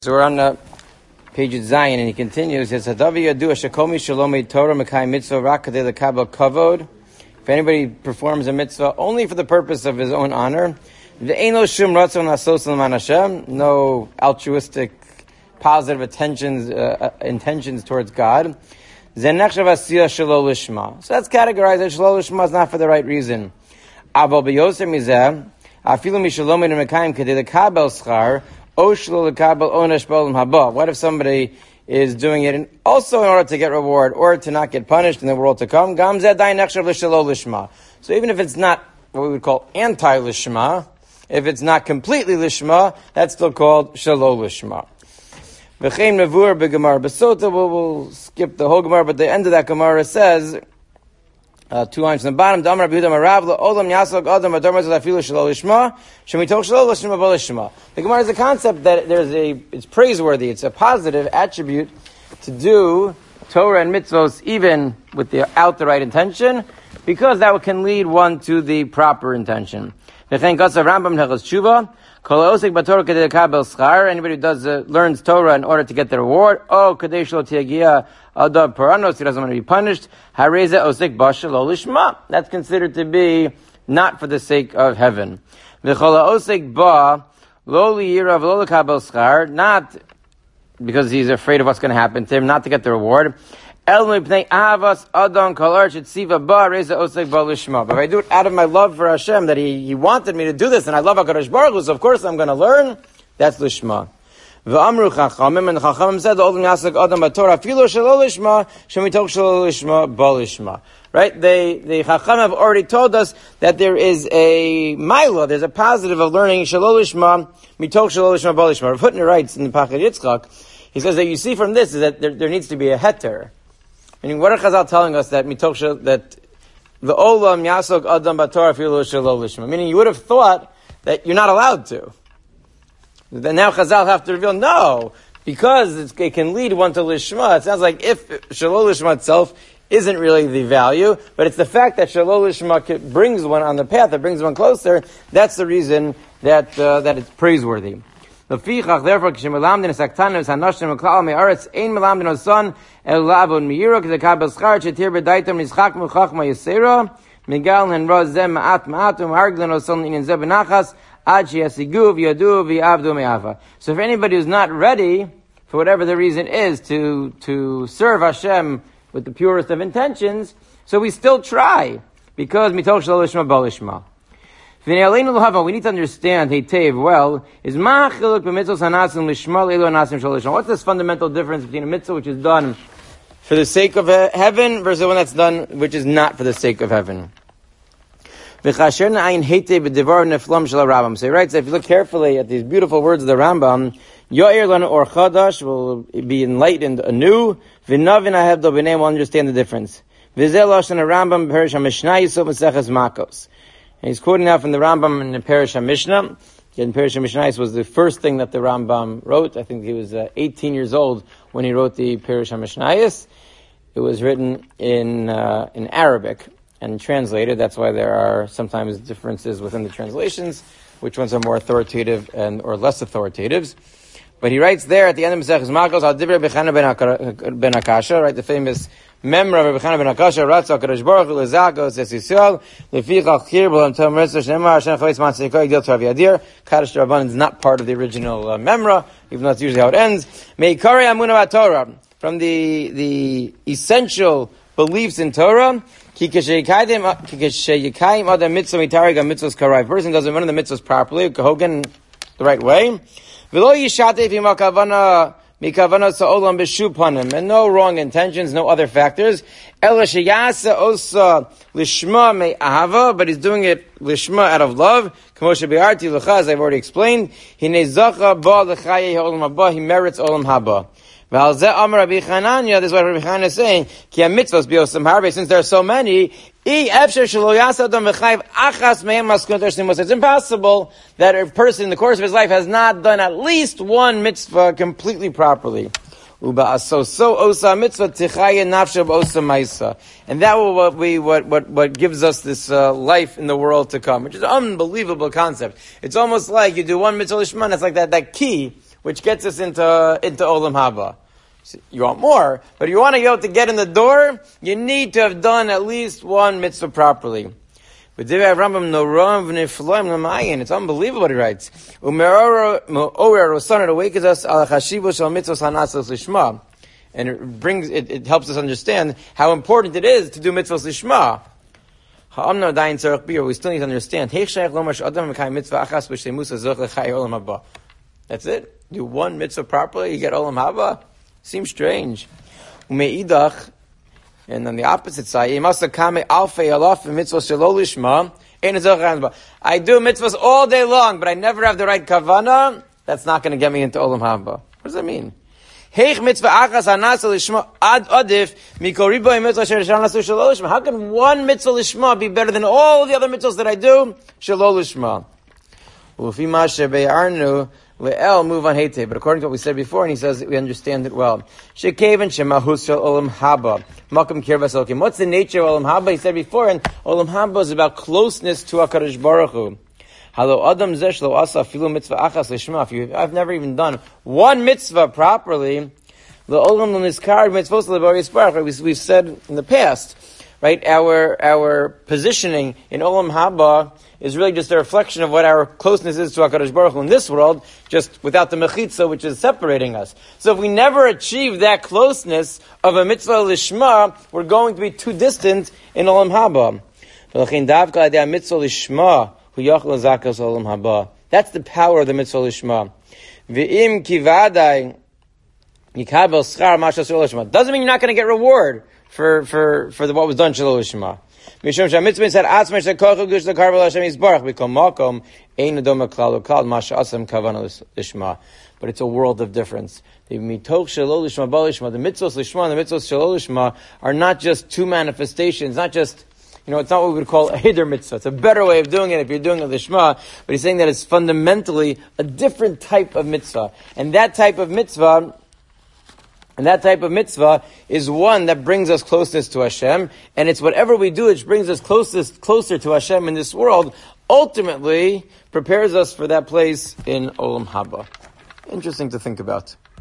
So we're on page Zion, and he continues. It's Hadavi Yadu Shakomi Shalomei Torah Mekai Mitzvah Rakadei Lekabel Kavod. If anybody performs a mitzvah only for the purpose of his own honor, Ve'eno Shum Ratzon Asos L'man Hashem, no altruistic, positive intentions towards God. Zenechshav Asiyah Shelo Lishma. So that's categorized as Shelo Lishma is not for the right reason. Aval Beyoser Mizeh Afilu Mishalomei Mekayim Kadei Lekabel Schar. What if somebody is doing it also in order to get reward or to not get punished in the world to come? So even if it's not what we would call anti-lishma, if it's not completely lishma, that's still called shelo lishma. We'll skip the whole Gemara, but the end of that Gemara says, 2 lines from the bottom. The Gemara is a concept that it's praiseworthy. It's a positive attribute to do Torah and mitzvos even without the right intention, because that can lead one to the proper intention. Anybody who learns Torah in order to get the reward, he doesn't want to be punished. That's considered to be not for the sake of heaven. Not because he's afraid of what's going to happen to him, not to get the reward. But if I do it out of my love for Hashem, that He wanted me to do this, and I love HaKadosh Baruch Hu, so of course I'm going to learn, that's Lishma. V'amru Chachamim, and the Chachamim said, Olam Yasek Adam B'Torah, Afilo Shelo Lishma, Shemitoch Shelo Lishma, Bo Lishma. Right? The Chachamim have already told us that there is a Maila, there's a positive of learning Shelo Lishma, Mitoch Shelo Lishma, Bo Lishma. Rav Hutner writes in the Pachad Yitzchak, he says that you see from this is that there needs to be a heter. Meaning, what are Chazal telling us that that the Olam Yasok Adam B'Torah Afilo Shelo Lishma? Meaning, you would have thought that you're not allowed to. Then now Chazal have to reveal, no, because it can lead one to Lishma. It sounds like if Shelo Lishma itself isn't really the value, but it's the fact that Shelo Lishma brings one on the path, that brings one closer, that's the reason that it's praiseworthy. Therefore, so if anybody who's not ready, for whatever the reason is, to serve Hashem with the purest of intentions, so we still try, because mitoch shelo lishma bo lishma. We need to understand heitev well, what's this fundamental difference between a mitzvah which is done for the sake of heaven versus one that's done which is not for the sake of heaven. So he writes that if you look carefully at these beautiful words of the Rambam, Yo'er lanu or chadash will be enlightened anew. V'navin ahevdo b'nei will understand the difference. V'zeh lashon Rambam Perish HaMishnah Yisov Maseches Makos. And he's quoting now from the Rambam in the Perish HaMishnah. Again, Perish HaMishnah was the first thing that the Rambam wrote. I think he was 18 years old when he wrote the Perish HaMishnah. It was written in Arabic and translated. That's why there are sometimes differences within the translations, which ones are more authoritative or less authoritative. But he writes there at the end of Maseches Makos, Al Divrei Bechana ben Akasha, right, the famous memra of Bechana ben Akasha, Ratzah HaKadosh Baruch Hu Lezakos Es Yisrael, Lefichach Chir B'Lam Tom Ritzah Shneimar Hashem Chavetz Matzei Yigdel Tov Yadir. Kaddish Rabbanan is not part of the original memra, even though that's usually how it ends. Meikari Amunah Torah, from the essential beliefs in Torah. A person doesn't run the mitzvahs properly, the right way. And no wrong intentions, no other factors. But he's doing it lishma out of love. As I've already explained, he merits olam haba. This is what Rabbi Chananya is saying. Since there are so many, it's impossible that a person in the course of his life has not done at least one mitzvah completely properly. And that will be what gives us this life in the world to come, which is an unbelievable concept. It's almost like you do one mitzvah lishman, it's like that key. which gets us into Olam Haba. So you want more, but if you want to go to get in the door, you need to have done at least one mitzvah properly. It's unbelievable what he writes. It awakens us and it helps us understand how important it is to do mitzvahs lishma. We still need to understand. That's it? Do one mitzvah properly, you get olam haba? Seems strange. And on the opposite side, I do mitzvahs all day long, but I never have the right kavanah. That's not going to get me into olam haba. What does that mean? How can one mitzvah lishma be better than all the other mitzvahs that I do? Shalol lishma. Move on hate, but according to what we said before, and he says that we understand it well. What's the nature of olam haba? He said before, and olam haba is about closeness to HaKadosh Baruch Hu. I've never even done one mitzvah properly. We've said in the past, right? Our positioning in olam haba is really just a reflection of what our closeness is to HaKadosh Baruch Hu in this world, just without the mechitza, which is separating us. So if we never achieve that closeness of a mitzvah lishma, we're going to be too distant in olam haba. That's the power of the mitzvah lishma. Doesn't mean you're not going to get reward for what was done shelo lishma. But it's a world of difference. The mitzvahs lishma and the mitzvahs shelo lishma are not just two manifestations, not just, it's not what we would call a hider mitzvah. It's a better way of doing it if you're doing a lishma, but he's saying that it's fundamentally a different type of mitzvah. And that type of mitzvah is one that brings us closeness to Hashem, and it's whatever we do which brings us closer to Hashem in this world, ultimately prepares us for that place in Olam Haba. Interesting to think about.